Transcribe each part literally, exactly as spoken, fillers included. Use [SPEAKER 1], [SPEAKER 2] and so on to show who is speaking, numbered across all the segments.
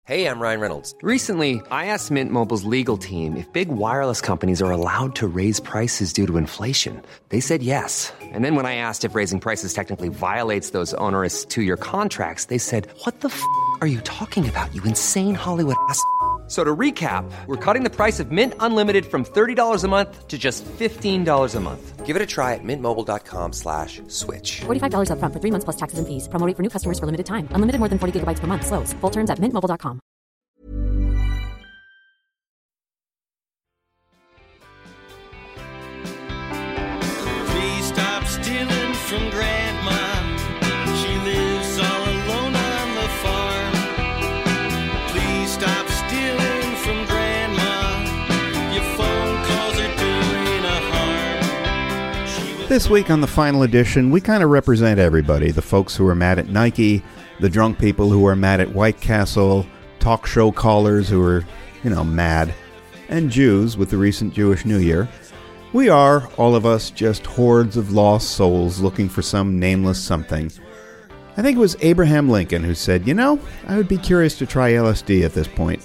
[SPEAKER 1] Hey, I'm Ryan Reynolds.
[SPEAKER 2] Recently, I asked Mint Mobile's legal team if big wireless companies are allowed to raise prices due to inflation. They said yes. And then when I asked if raising prices technically violates those onerous two-year contracts, they said, what the f*** are you talking about, you insane Hollywood ass f- So to recap, we're cutting the price of Mint Unlimited from thirty dollars a month to just fifteen dollars a month.
[SPEAKER 1] Give it a try at mintmobile.com slash switch.
[SPEAKER 3] forty-five dollars up front for three months plus taxes and fees. Promo rate for new customers for limited time. Unlimited more than forty gigabytes per month. Slows full terms at mint mobile dot com.
[SPEAKER 4] Please stop stealing from Grandma. She lives all alone on the farm. Please stop stealing from Grandma. Your phone calls are doing a harm. She was
[SPEAKER 5] This week on the final edition, we kind of represent everybody. The folks who are mad at Nike, the drunk people who are mad at White Castle, talk show callers who are, you know, mad, and Jews with the recent Jewish New Year. We are, all of us, just hordes of lost souls looking for some nameless something. I think it was Abraham Lincoln who said, you know, I would be curious to try L S D at this point.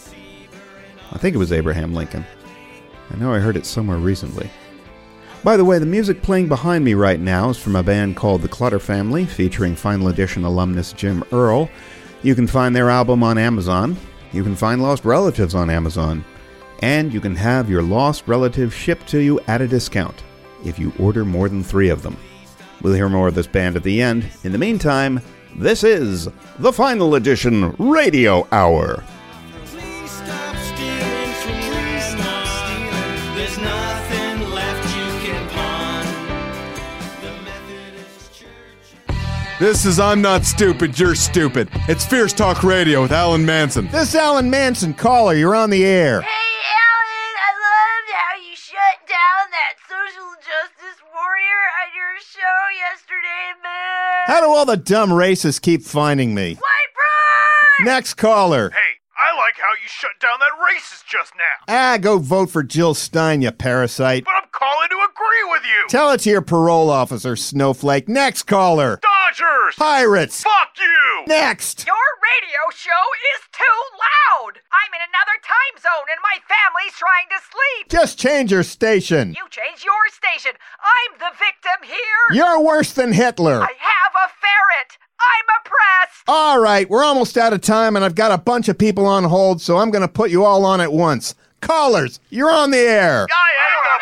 [SPEAKER 5] I think it was Abraham Lincoln. I know I heard it somewhere recently. By the way, the music playing behind me right now is from a band called The Clutter Family, featuring Final Edition alumnus Jim Earl. You can find their album on Amazon. You can find Lost Relatives on Amazon. And you can have your lost relatives shipped to you at a discount if you order more than three of them. We'll hear more of this band at the end. In the meantime, this is the Final Edition Radio Hour.
[SPEAKER 4] Please stop stealing from Grandma. There's nothing left you can pawn. The Methodist Church.
[SPEAKER 6] This is I'm Not Stupid, You're Stupid. It's Fierce Talk Radio with Alan Manson.
[SPEAKER 5] This is Alan Manson. Caller, you're on the air.
[SPEAKER 7] Hey, Alan, I loved how you shut down that social justice warrior on your show yesterday, man.
[SPEAKER 5] How do all the dumb racists keep finding me?
[SPEAKER 7] White pride!
[SPEAKER 5] Next caller.
[SPEAKER 8] Hey, I like how you shut down that racist just now.
[SPEAKER 5] Ah, go vote for Jill Stein, you parasite.
[SPEAKER 8] But I'm calling to agree with you.
[SPEAKER 5] Tell it to your parole officer, snowflake. Next caller.
[SPEAKER 8] Dodgers!
[SPEAKER 5] Pirates.
[SPEAKER 8] Fuck you!
[SPEAKER 5] Next.
[SPEAKER 7] Your radio show is too loud. I'm in another time zone and my family's trying to sleep.
[SPEAKER 5] Just change your station.
[SPEAKER 7] You change your station. I'm the victim here.
[SPEAKER 5] You're worse than Hitler.
[SPEAKER 7] I have a ferret. I'm oppressed.
[SPEAKER 5] All right, we're almost out of time, and I've got a bunch of people on hold, so I'm going to put you all on at once. Callers, you're on the air.
[SPEAKER 8] I hate the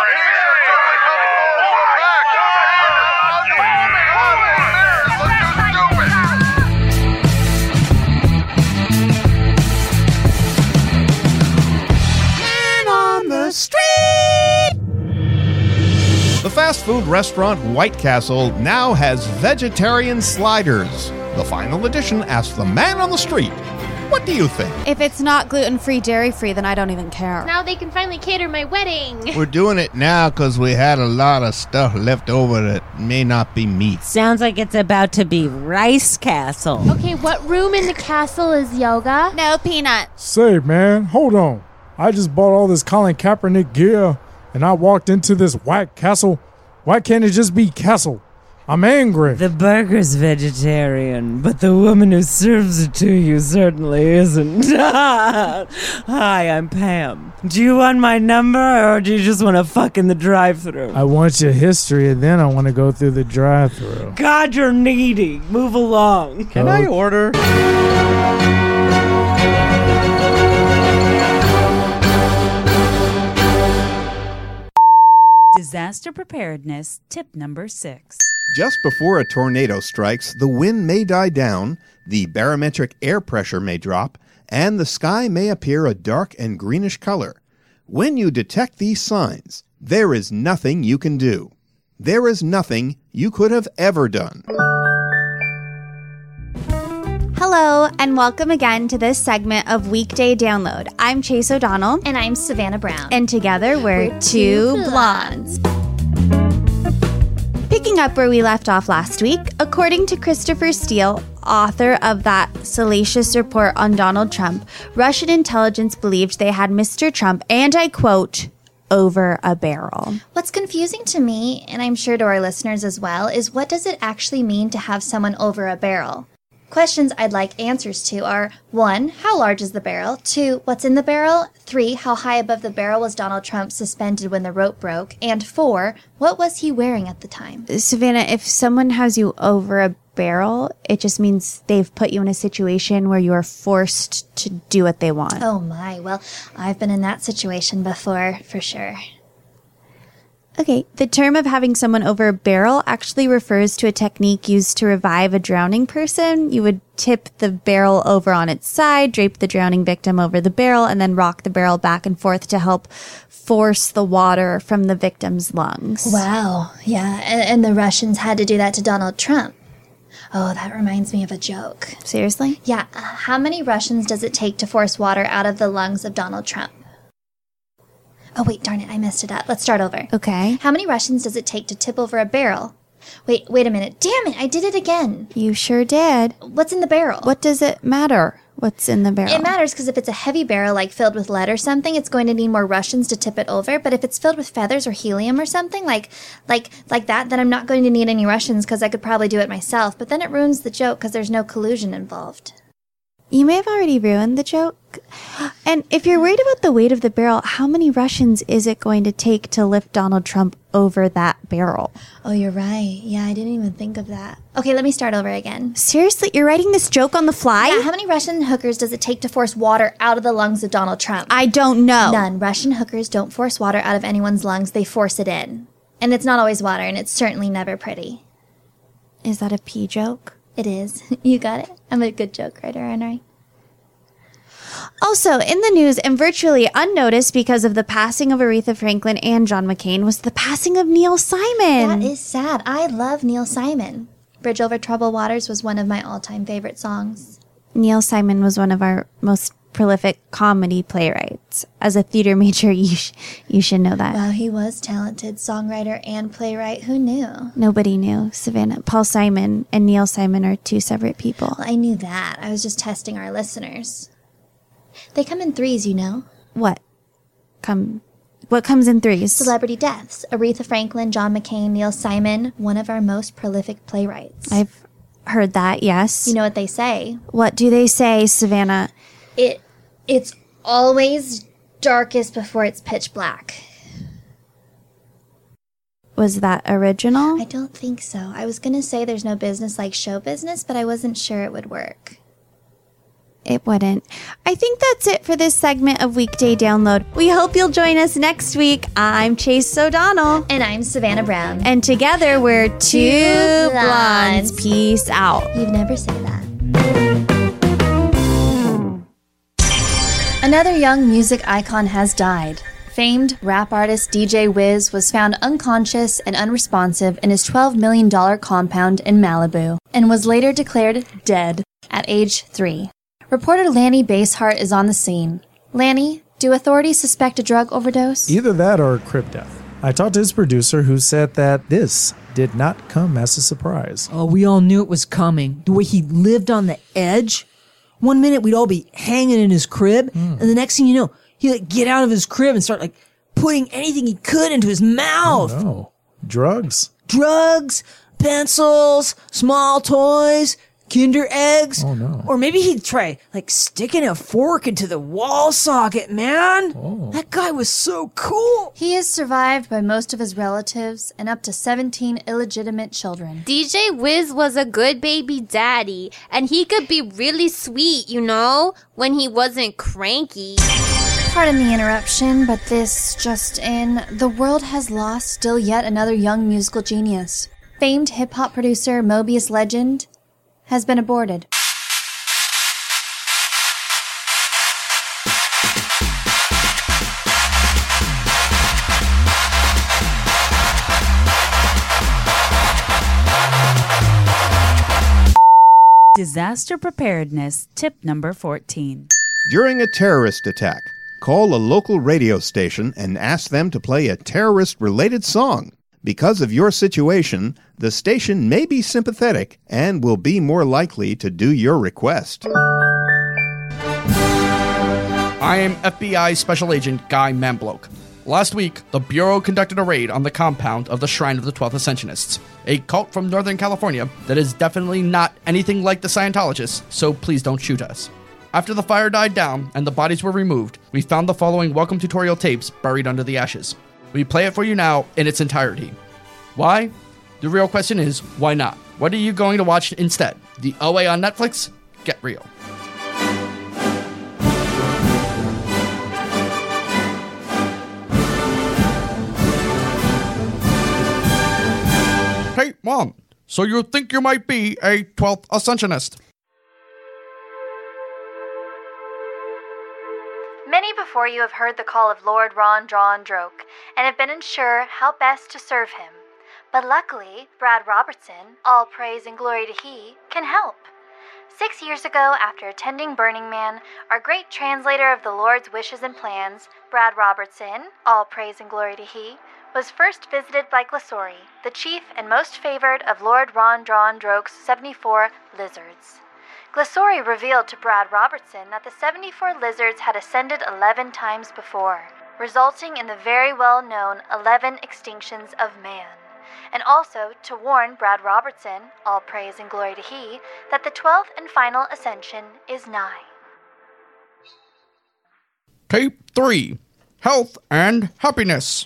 [SPEAKER 5] The fast food restaurant White Castle now has vegetarian sliders. The Final Edition asks the man on the street, what do you think?
[SPEAKER 9] If it's not gluten-free, dairy-free, then I don't even care.
[SPEAKER 10] Now they can finally cater my wedding.
[SPEAKER 5] We're doing it now because we had a lot of stuff left over that may not be meat.
[SPEAKER 11] Sounds like it's about to be Rice Castle.
[SPEAKER 10] Okay, what room in the castle is yoga?
[SPEAKER 9] No peanut.
[SPEAKER 12] Say, man, hold on. I just bought all this Colin Kaepernick gear, and I walked into this White Castle. Why can't it just be Castle? I'm angry.
[SPEAKER 11] The burger's vegetarian, but the woman who serves it to you certainly isn't. Hi, I'm Pam. Do you want my number, or do you just want to fuck in the drive-thru?
[SPEAKER 12] I want your history, and then I want to go through the drive-thru.
[SPEAKER 11] God, you're needy. Move along.
[SPEAKER 6] Can I order?
[SPEAKER 13] Disaster preparedness tip number six.
[SPEAKER 5] Just before a tornado strikes, the wind may die down, the barometric air pressure may drop, and the sky may appear a dark and greenish color. When you detect these signs, there is nothing you can do. There is nothing you could have ever done.
[SPEAKER 9] Hello, and welcome again to this segment of Weekday Download. I'm Chase O'Donnell.
[SPEAKER 10] And I'm Savannah Brown.
[SPEAKER 9] And together we're, we're two, two blondes. Picking up where we left off last week, according to Christopher Steele, author of that salacious report on Donald Trump, Russian intelligence believed they had Mister Trump, and I quote, over a barrel.
[SPEAKER 10] What's confusing to me, and I'm sure to our listeners as well, is what does it actually mean to have someone over a barrel? Questions I'd like answers to are, one, how large is the barrel? Two, what's in the barrel? Three, how high above the barrel was Donald Trump suspended when the rope broke? And four, what was he wearing at the time?
[SPEAKER 9] Savannah, if someone has you over a barrel, it just means they've put you in a situation where you are forced to do what they want.
[SPEAKER 10] Oh my, well, I've been in that situation before, for sure.
[SPEAKER 9] Okay, the term of having someone over a barrel actually refers to a technique used to revive a drowning person. You would tip the barrel over on its side, drape the drowning victim over the barrel, and then rock the barrel back and forth to help force the water from the victim's lungs.
[SPEAKER 10] Wow, yeah, and, and the Russians had to do that to Donald Trump. Oh, that reminds me of a joke.
[SPEAKER 9] Seriously?
[SPEAKER 10] Yeah, uh, how many Russians does it take to force water out of the lungs of Donald Trump? Oh, wait, darn it, I messed it up. Let's start over.
[SPEAKER 9] Okay.
[SPEAKER 10] How many Russians does it take to tip over a barrel? Wait, wait a minute. Damn it, I did it again.
[SPEAKER 9] You sure did.
[SPEAKER 10] What's in the barrel?
[SPEAKER 9] What does it matter? What's in the barrel?
[SPEAKER 10] It matters because if it's a heavy barrel, like filled with lead or something, it's going to need more Russians to tip it over. But if it's filled with feathers or helium or something like like, like that, then I'm not going to need any Russians because I could probably do it myself. But then it ruins the joke because there's no collusion involved.
[SPEAKER 9] You may have already ruined the joke. And if you're worried about the weight of the barrel, how many Russians is it going to take to lift Donald Trump over that barrel?
[SPEAKER 10] Oh, you're right. Yeah, I didn't even think of that. Okay, let me start over again.
[SPEAKER 9] Seriously? You're writing this joke on the fly?
[SPEAKER 10] Yeah, how many Russian hookers does it take to force water out of the lungs of Donald Trump?
[SPEAKER 9] I don't know.
[SPEAKER 10] None. Russian hookers don't force water out of anyone's lungs. They force it in. And it's not always water, and it's certainly never pretty.
[SPEAKER 9] Is that a pee joke?
[SPEAKER 10] It is. You got it. I'm a good joke writer, aren't I?
[SPEAKER 9] Also, in the news and virtually unnoticed because of the passing of Aretha Franklin and John McCain was the passing of Neil Simon.
[SPEAKER 10] That is sad. I love Neil Simon. Bridge Over Troubled Waters was one of my all-time favorite songs.
[SPEAKER 9] Neil Simon was one of our most prolific comedy playwrights. As a theater major, you, sh- you should know that.
[SPEAKER 10] Wow, he was talented songwriter and playwright. Who knew?
[SPEAKER 9] Nobody knew, Savannah. Paul Simon and Neil Simon are two separate people.
[SPEAKER 10] Well, I knew that. I was just testing our listeners. They come in threes, you know.
[SPEAKER 9] What? Come... What comes in threes?
[SPEAKER 10] Celebrity deaths. Aretha Franklin, John McCain, Neil Simon, one of our most prolific playwrights.
[SPEAKER 9] I've heard that, yes.
[SPEAKER 10] You know what they say?
[SPEAKER 9] What do they say, Savannah?
[SPEAKER 10] It, it's always darkest before it's pitch black.
[SPEAKER 9] Was that original?
[SPEAKER 10] I don't think so. I was going to say there's no business like show business, but I wasn't sure it would work.
[SPEAKER 9] It wouldn't. I think that's it for this segment of Weekday Download. We hope you'll join us next week. I'm Chase O'Donnell.
[SPEAKER 10] And I'm Savannah Brown.
[SPEAKER 9] And together we're Two, Two Blondes. Blondes. Peace out.
[SPEAKER 10] You've never said that. Another young music icon has died. Famed rap artist D J Wiz was found unconscious and unresponsive in his twelve million dollars compound in Malibu and was later declared dead at age three. Reporter Lanny Basehart is on the scene. Lanny, do authorities suspect a drug overdose?
[SPEAKER 12] Either that or a crib death. I talked to his producer who said that this did not come as a surprise.
[SPEAKER 14] Oh, we all knew it was coming. The way he lived on the edge. One minute we'd all be hanging in his crib, mm. and the next thing you know, he'd like get out of his crib and start like putting anything he could into his mouth.
[SPEAKER 12] Oh, no. Drugs?
[SPEAKER 14] Drugs, pencils, small toys, Kinder eggs.
[SPEAKER 12] Oh, no.
[SPEAKER 14] Or maybe he'd try, like, sticking a fork into the wall socket, man.
[SPEAKER 12] Oh.
[SPEAKER 14] That guy was so cool.
[SPEAKER 10] He is survived by most of his relatives and up to seventeen illegitimate children.
[SPEAKER 15] D J Wiz was a good baby daddy, and he could be really sweet, you know, when he wasn't cranky.
[SPEAKER 10] Pardon the interruption, but this just in. The world has lost still yet another young musical genius. Famed hip-hop producer Mobius Legend has been aborted.
[SPEAKER 13] Disaster preparedness tip number fourteen.
[SPEAKER 5] During a terrorist attack, call a local radio station and ask them to play a terrorist-related song. Because of your situation, the station may be sympathetic and will be more likely to do your request.
[SPEAKER 16] I am F B I Special Agent Guy Membloke. Last week, the Bureau conducted a raid on the compound of the Shrine of the Twelfth Ascensionists, a cult from Northern California that is definitely not anything like the Scientologists, so please don't shoot us. After the fire died down and the bodies were removed, we found the following welcome tutorial tapes buried under the ashes. We play it for you now in its entirety. Why? The real question is, why not? What are you going to watch instead? The O A on Netflix? Get real. Hey, Mom, so you think you might be a twelfth Ascensionist?
[SPEAKER 10] Many before you have heard the call of Lord Ron Drawn Droke and have been unsure how best to serve him. But luckily, Brad Robertson, all praise and glory to he, can help. Six years ago, after attending Burning Man, our great translator of the Lord's wishes and plans, Brad Robertson, all praise and glory to he, was first visited by Glissori, the chief and most favored of Lord Ron Drawn Droke's seventy-four lizards. Glissori revealed to Brad Robertson that the seventy-four lizards had ascended eleven times before, resulting in the very well-known eleven extinctions of man, and also to warn Brad Robertson, all praise and glory to he, that the twelfth and final ascension is nigh.
[SPEAKER 16] Tape three. Health and Happiness.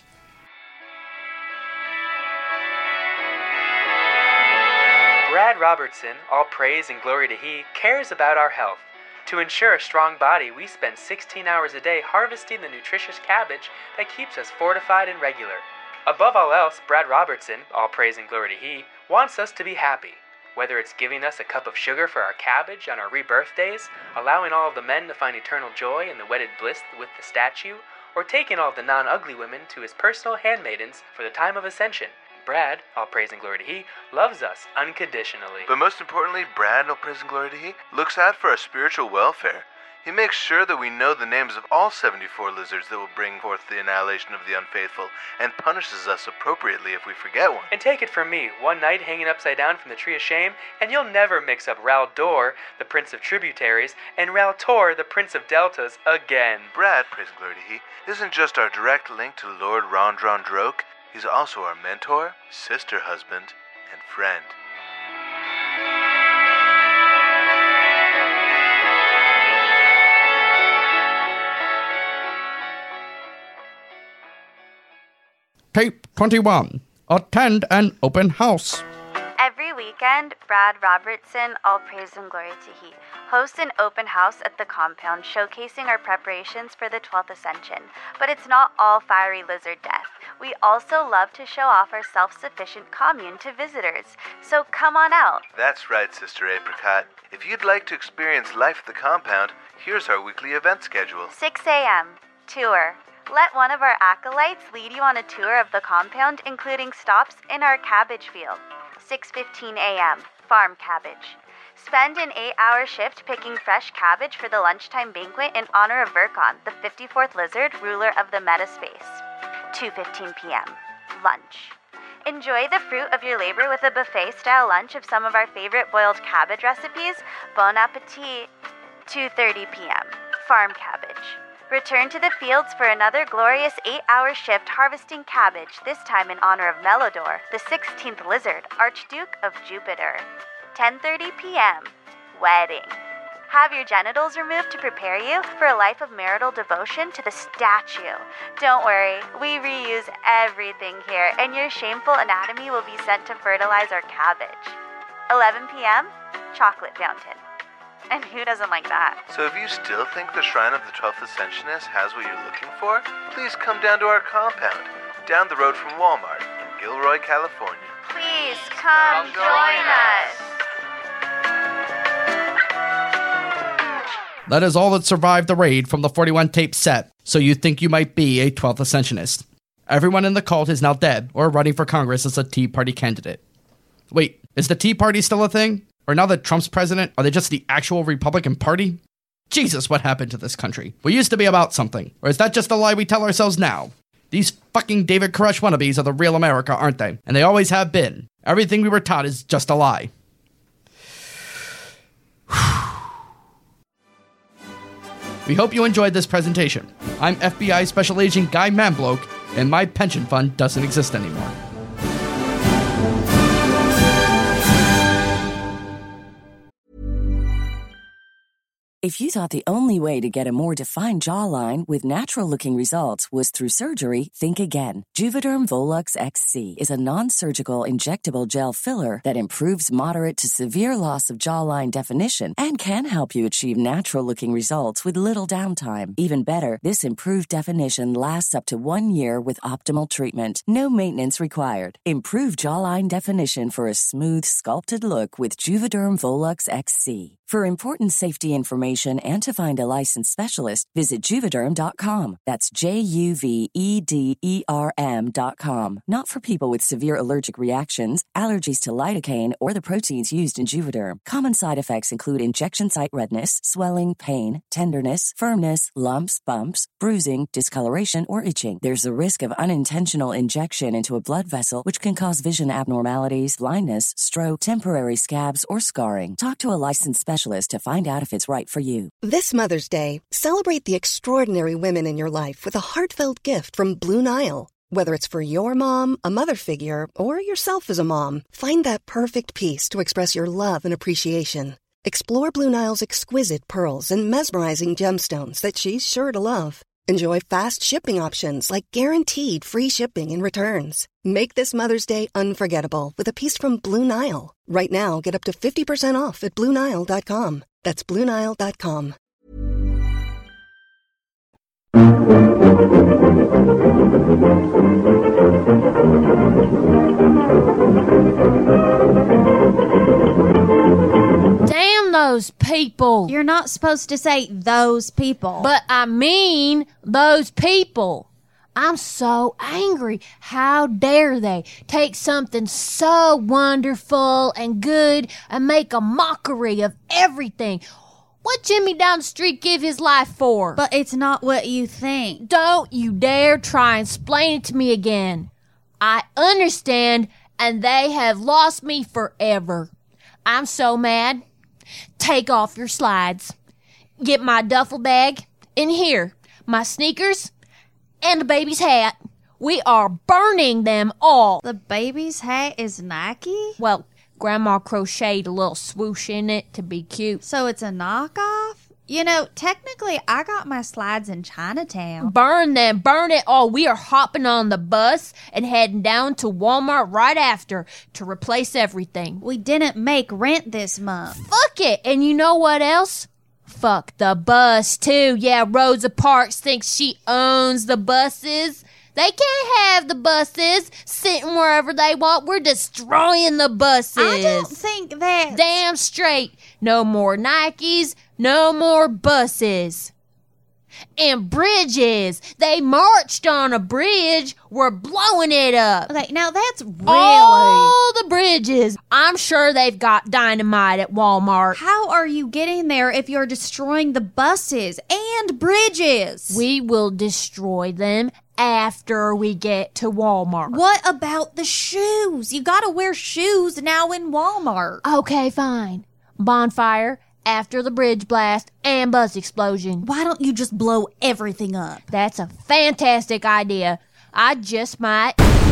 [SPEAKER 17] Brad Robertson, all praise and glory to he, cares about our health. To ensure a strong body, we spend sixteen hours a day harvesting the nutritious cabbage that keeps us fortified and regular. Above all else, Brad Robertson, all praise and glory to he, wants us to be happy. Whether it's giving us a cup of sugar for our cabbage on our rebirth days, allowing all of the men to find eternal joy in the wedded bliss with the statue, or taking all of the non-ugly women to his personal handmaidens for the time of ascension, Brad, all praise and glory to he, loves us unconditionally.
[SPEAKER 18] But most importantly, Brad, all praise and glory to he, looks out for our spiritual welfare. He makes sure that we know the names of all seventy-four lizards that will bring forth the annihilation of the unfaithful, and punishes us appropriately if we forget one.
[SPEAKER 17] And take it from me, one night hanging upside down from the Tree of Shame, and you'll never mix up Ral Dor, the Prince of Tributaries, and Ral Tor, the Prince of Deltas, again.
[SPEAKER 18] Brad, praise and glory to he, isn't just our direct link to Lord Ron Drawn Droke, he's also our mentor, sister husband, and friend.
[SPEAKER 16] Tape twenty-one. Attend an open house.
[SPEAKER 19] Every weekend, Brad Robertson, all praise and glory to he, hosts an open house at the compound showcasing our preparations for the twelfth Ascension. But it's not all fiery lizard death. We also love to show off our self-sufficient commune to visitors. So come on out.
[SPEAKER 18] That's right, Sister Apricot. If you'd like to experience life at the compound, here's our weekly event schedule.
[SPEAKER 19] six a.m. Tour. Let one of our acolytes lead you on a tour of the compound, including stops in our cabbage field. six fifteen a.m. Farm cabbage. Spend an eight-hour shift picking fresh cabbage for the lunchtime banquet in honor of Virkon, the fifty-fourth lizard, ruler of the metaspace. two fifteen p.m. Lunch. Enjoy the fruit of your labor with a buffet-style lunch of some of our favorite boiled cabbage recipes. Bon appetit. two thirty p.m. Farm cabbage. Return to the fields for another glorious eight-hour shift harvesting cabbage, this time in honor of Melodor, the sixteenth lizard, Archduke of Jupiter. ten thirty p.m. Wedding. Have your genitals removed to prepare you for a life of marital devotion to the statue. Don't worry, we reuse everything here, and your shameful anatomy will be sent to fertilize our cabbage. eleven p.m. Chocolate fountain. And who doesn't like that?
[SPEAKER 18] So if you still think the Shrine of the twelfth Ascensionist has what you're looking for, please come down to our compound, down the road from Walmart in Gilroy, California.
[SPEAKER 19] Please come join us.
[SPEAKER 16] That is all that survived the raid from the forty-one tape set, so you think you might be a twelfth Ascensionist. Everyone in the cult is now dead or running for Congress as a Tea Party candidate. Wait, is the Tea Party still a thing? Or now that Trump's president, are they just the actual Republican Party? Jesus, what happened to this country? We used to be about something. Or is that just a lie we tell ourselves now? These fucking David Koresh wannabes are the real America, aren't they? And they always have been. Everything we were taught is just a lie. We hope you enjoyed this presentation. I'm F B I Special Agent Guy Manbloke, and my pension fund doesn't exist anymore.
[SPEAKER 20] If you thought the only way to get a more defined jawline with natural-looking results was through surgery, think again. Juvederm Volux X C is a non-surgical injectable gel filler that improves moderate to severe loss of jawline definition and can help you achieve natural-looking results with little downtime. Even better, this improved definition lasts up to one year with optimal treatment. No maintenance required. Improve jawline definition for a smooth, sculpted look with Juvederm Volux X C. For important safety information and to find a licensed specialist, visit Juvederm dot com. That's J U V E D E R M dot com. Not for people with severe allergic reactions, allergies to lidocaine, or the proteins used in Juvederm. Common side effects include injection site redness, swelling, pain, tenderness, firmness, lumps, bumps, bruising, discoloration, or itching. There's a risk of unintentional injection into a blood vessel, which can cause vision abnormalities, blindness, stroke, temporary scabs, or scarring. Talk to a licensed specialist to find out if it's right for you.
[SPEAKER 21] This Mother's Day, celebrate the extraordinary women in your life with a heartfelt gift from Blue Nile. Whether it's for your mom, a mother figure, or yourself as a mom, find that perfect piece to express your love and appreciation. Explore Blue Nile's exquisite pearls and mesmerizing gemstones that she's sure to love. Enjoy fast shipping options like guaranteed free shipping and returns. Make this Mother's Day unforgettable with a piece from Blue Nile. Right now, get up to fifty percent off at Blue Nile dot com. That's Blue Nile dot com.
[SPEAKER 15] Damn those people.
[SPEAKER 9] You're not supposed to say those people.
[SPEAKER 15] But I mean those people. I'm so angry. How dare they take something so wonderful and good and make a mockery of everything? What Jimmy down the street give his life for?
[SPEAKER 9] But it's not what you think.
[SPEAKER 15] Don't you dare try and explain it to me again. I understand, and they have lost me forever. I'm so mad. Take off your slides. Get my duffel bag. In here, my sneakers and the baby's hat. We are burning them all.
[SPEAKER 9] The baby's hat is Nike?
[SPEAKER 15] Well, Grandma crocheted a little swoosh in it to be cute.
[SPEAKER 9] So it's a knockoff? You know, technically, I got my slides in Chinatown.
[SPEAKER 15] Burn them. Burn it all. We are hopping on the bus and heading down to Walmart right after to replace everything.
[SPEAKER 9] We didn't make rent this month.
[SPEAKER 15] Fuck it. And you know what else? Fuck the bus, too. Yeah, Rosa Parks thinks she owns the buses. They can't have the buses sitting wherever they want. We're destroying the buses.
[SPEAKER 9] I don't think that.
[SPEAKER 15] Damn straight. No more Nikes. No more buses. And bridges. They marched on a bridge. We're blowing it up.
[SPEAKER 9] Okay, now that's really...
[SPEAKER 15] All the bridges. I'm sure they've got dynamite at Walmart.
[SPEAKER 9] How are you getting there if you're destroying the buses and bridges?
[SPEAKER 15] We will destroy them after we get to Walmart.
[SPEAKER 9] What about the shoes? You gotta wear shoes now in Walmart.
[SPEAKER 15] Okay, fine. Bonfire after the bridge blast and bus explosion.
[SPEAKER 9] Why don't you just blow everything up?
[SPEAKER 15] That's a fantastic idea. I just might...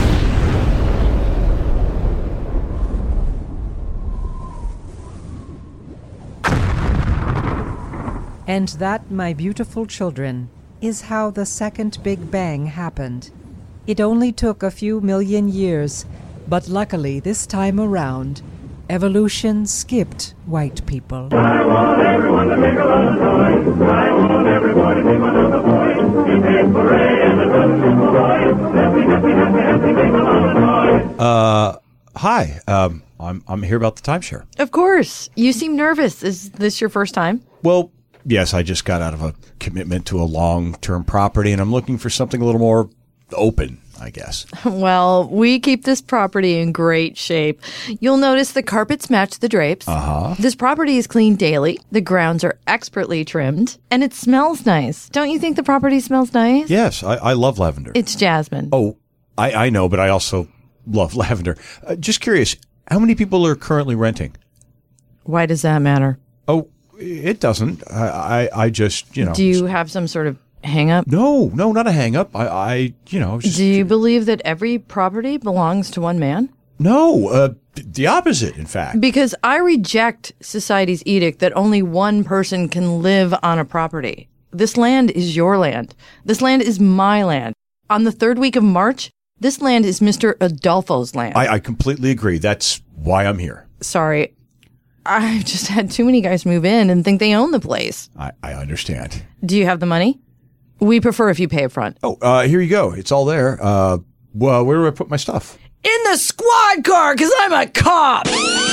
[SPEAKER 22] And that, my beautiful children, is how the second Big Bang happened. It only took a few million years, but luckily this time around, evolution skipped white people.
[SPEAKER 23] I want everyone to make a lot of noise. I want everybody to make one of the boys. Hip hip hooray and the drum boys. Happy, happy, happy, happy, make a lot of noise.
[SPEAKER 24] Uh, hi. Um, I'm I'm here about the timeshare.
[SPEAKER 25] Of course. You seem nervous. Is this your first time?
[SPEAKER 24] Well, yes, I just got out of a commitment to a long-term property, and I'm looking for something a little more open, I guess.
[SPEAKER 25] Well, we keep this property in great shape. You'll notice the carpets match the drapes.
[SPEAKER 24] Uh-huh.
[SPEAKER 25] This property is cleaned daily. The grounds are expertly trimmed, and it smells nice. Don't you think the property smells nice?
[SPEAKER 24] Yes, I, I love lavender.
[SPEAKER 25] It's jasmine.
[SPEAKER 24] Oh, I, I know, but I also love lavender. Uh, just curious, how many people are currently renting?
[SPEAKER 25] Why does that matter?
[SPEAKER 24] Oh, it doesn't. I, I, I just, you know.
[SPEAKER 25] Do you have some sort of hang up?
[SPEAKER 24] No, no, not a hang up. I, I you know. Just,
[SPEAKER 25] Do you believe that every property belongs to one man?
[SPEAKER 24] No, uh, the opposite, in fact.
[SPEAKER 25] Because I reject society's edict that only one person can live on a property. This land is your land. This land is my land. On the third week of March, this land is Mister Adolfo's land.
[SPEAKER 24] I, I completely agree. That's why I'm here.
[SPEAKER 25] Sorry. I've just had too many guys move in and think they own the place.
[SPEAKER 24] I, I understand.
[SPEAKER 25] Do you have the money? We prefer if you pay up front.
[SPEAKER 24] Oh, uh, here you go. It's all there. Uh, well, where do I put my stuff?
[SPEAKER 25] In the squad car, because I'm a cop!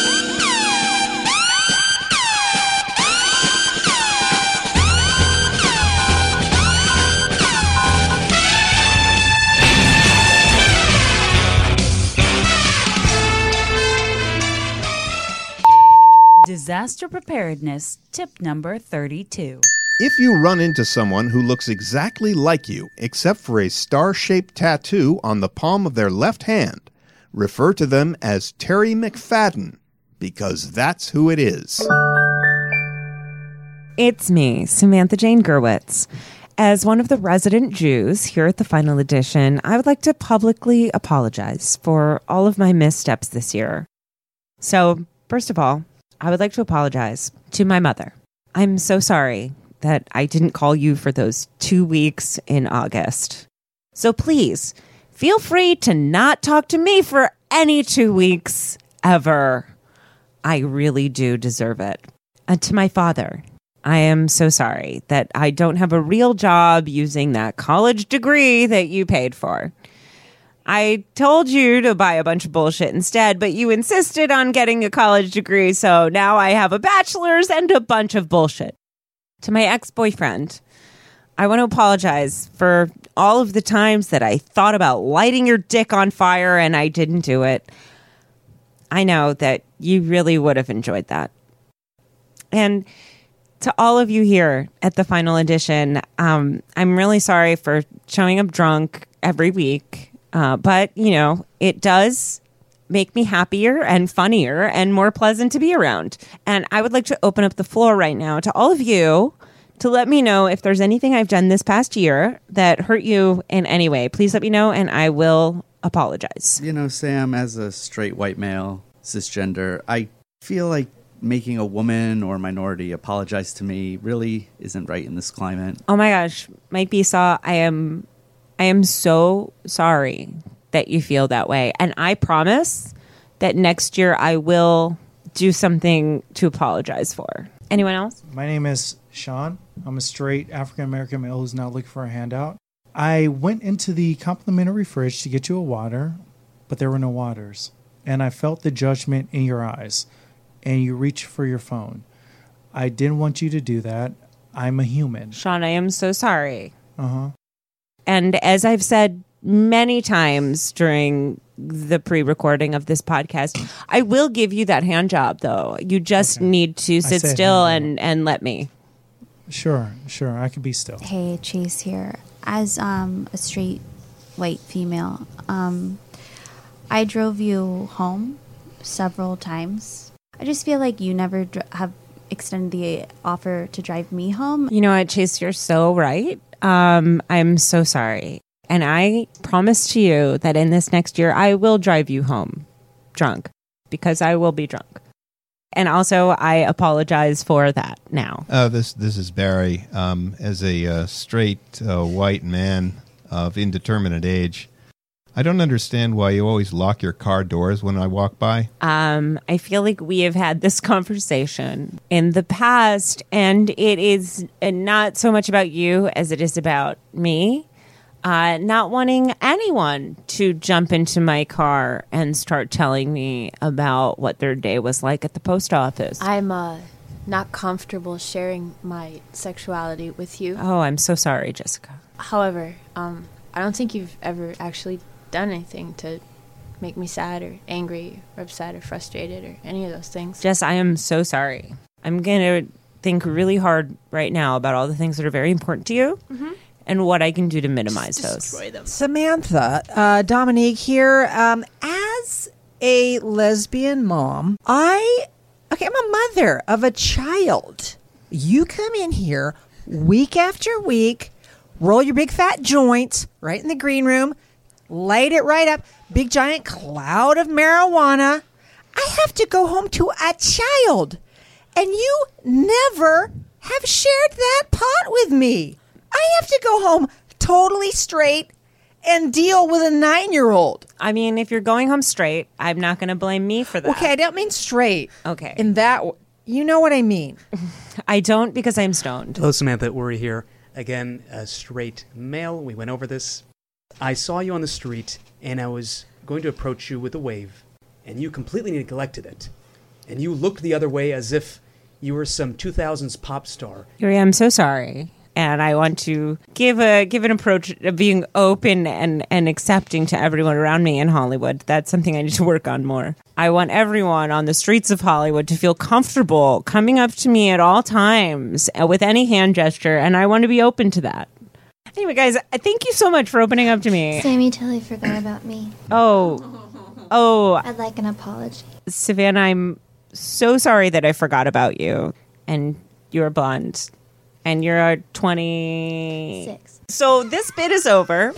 [SPEAKER 13] Disaster preparedness tip number thirty-two.
[SPEAKER 5] If you run into someone who looks exactly like you, except for a star-shaped tattoo on the palm of their left hand, refer to them as Terry McFadden, because that's who it is.
[SPEAKER 1] It's me, Samantha Jane Gerwitz. As one of the resident Jews here at the Final Edition, I would like to publicly apologize for all of my missteps this year. So, first of all, I would like to apologize to my mother. I'm so sorry that I didn't call you for those two weeks in August. So please, feel free to not talk to me for any two weeks ever. I really do deserve it. And to my father, I am so sorry that I don't have a real job using that college degree that you paid for. I told you to buy a bunch of bullshit instead, but you insisted on getting a college degree, so now I have a bachelor's and a bunch of bullshit. To my ex-boyfriend, I want to apologize for all of the times that I thought about lighting your dick on fire and I didn't do it. I know that you really would have enjoyed that. And to all of you here at the Final Edition, um, I'm really sorry for showing up drunk every week. Uh, but, you know, it does make me happier and funnier and more pleasant to be around. And I would like to open up the floor right now to all of you to let me know if there's anything I've done this past year that hurt you in any way. Please let me know and I will apologize.
[SPEAKER 2] You know, Sam, as a straight white male, cisgender, I feel like making a woman or minority apologize to me really isn't right in this climate.
[SPEAKER 1] Oh my gosh, Mike Besaw, I am I am so sorry that you feel that way. And I promise that next year I will do something to apologize for. Anyone else?
[SPEAKER 3] My name is Sean. I'm a straight African-American male who's now looking for a handout. I went into the complimentary fridge to get you a water, but there were no waters. And I felt the judgment in your eyes. And you reached for your phone. I didn't want you to do that. I'm a human.
[SPEAKER 1] Sean, I am so sorry.
[SPEAKER 3] Uh-huh.
[SPEAKER 1] And as I've said many times during the pre-recording of this podcast, I will give you that hand job, though. You just okay. need to sit still and, and let me.
[SPEAKER 3] Sure, sure. I can be still.
[SPEAKER 9] Hey, Chase here. As um, a straight white female, um, I drove you home several times. I just feel like you never dr- have extended the offer to drive me home.
[SPEAKER 1] You know what, Chase, you're so right. Um, I'm so sorry. And I promise to you that in this next year, I will drive you home drunk because I will be drunk. And also, I apologize for that now.
[SPEAKER 4] Uh, this this is Barry. Um, as a uh, straight uh, white man of indeterminate age, I don't understand why you always lock your car doors when I walk by.
[SPEAKER 1] Um, I feel like we have had this conversation in the past, and it is not so much about you as it is about me. Uh, not wanting anyone to jump into my car and start telling me about what their day was like at the post office.
[SPEAKER 15] I'm uh, not comfortable sharing my sexuality with you.
[SPEAKER 1] Oh, I'm so sorry, Jessica.
[SPEAKER 15] However, um, I don't think you've ever actually done anything to make me sad or angry or upset or frustrated or any of those things.
[SPEAKER 1] Jess, I am so sorry. I'm going to think really hard right now about all the things that are very important to you. Mm-hmm. And what I can do to minimize
[SPEAKER 15] Just
[SPEAKER 1] those.
[SPEAKER 15] Them.
[SPEAKER 14] Samantha, uh, Dominique here. Um, as a lesbian mom, I, okay, I'm a mother of a child.
[SPEAKER 6] You come in here week after week, roll your big fat joints right in the green room, light it right up, big giant cloud of marijuana. I have to go home to a child, and you never have shared that pot with me. I have to go home totally straight and deal with a nine-year-old.
[SPEAKER 1] I mean, if you're going home straight, I'm not going to blame me for that.
[SPEAKER 6] Okay, I don't mean straight.
[SPEAKER 1] Okay.
[SPEAKER 6] In that, you know what I mean.
[SPEAKER 1] I don't because I'm stoned.
[SPEAKER 7] Hello, Samantha. Uri here. Again, a straight male. We went over this. I saw you on the street, and I was going to approach you with a wave, and you completely neglected it. And you looked the other way as if you were some two thousands pop star.
[SPEAKER 1] Yuri, I'm so sorry. And I want to give a give an approach of being open and, and accepting to everyone around me in Hollywood. That's something I need to work on more. I want everyone on the streets of Hollywood to feel comfortable coming up to me at all times with any hand gesture, and I want to be open to that. Anyway, guys, thank you so much for opening up to me.
[SPEAKER 8] Sammy totally forgot about me.
[SPEAKER 1] Oh, oh.
[SPEAKER 8] I'd like an apology.
[SPEAKER 1] Savannah, I'm so sorry that I forgot about you. And you're blonde. And you're twenty-six. So this bit is over.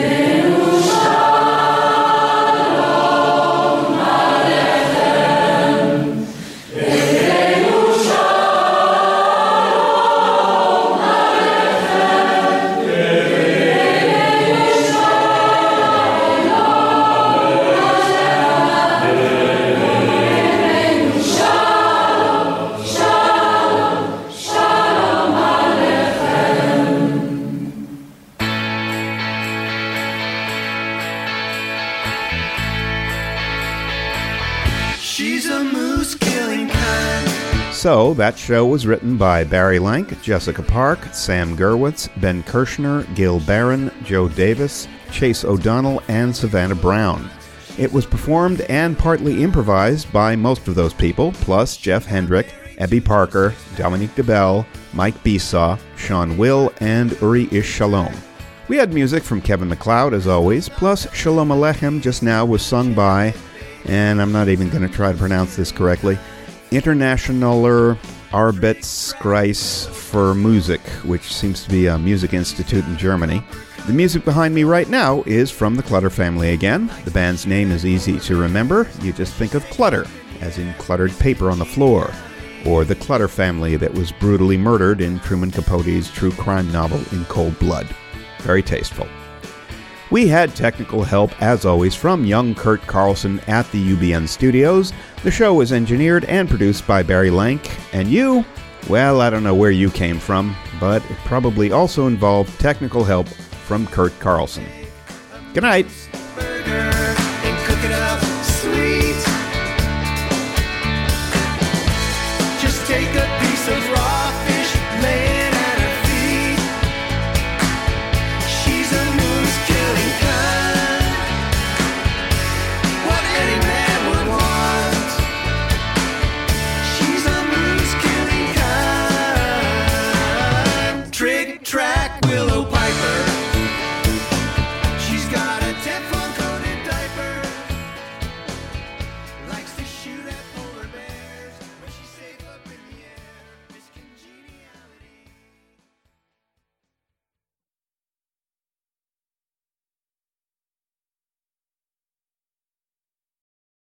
[SPEAKER 5] So, that show was written by Barry Lank, Jessica Park, Sam Gerwitz, Ben Kirshner, Gil Barron, Joe Davis, Chase O'Donnell, and Savannah Brown. It was performed and partly improvised by most of those people, plus Jeff Hendrick, Ebby Parker, Dominique DeBell, Mike Besaw, Sean Will, and Uri Ish Shalom. We had music from Kevin MacLeod, as always, plus Shalom Aleichem just now was sung by, and I'm not even going to try to pronounce this correctly, Internationaler Arbeitskreis für Musik, which seems to be a music institute in Germany. The music behind me right now is from the Clutter family again. The band's name is easy to remember. You just think of clutter, as in cluttered paper on the floor, or the Clutter family that was brutally murdered in Truman Capote's true crime novel In Cold Blood. Very tasteful. We had technical help, as always, from young Kurt Carlson at the U B N studios. The show was engineered and produced by Barry Lank. And you? Well, I don't know where you came from, but it probably also involved technical help from Kurt Carlson. Good night.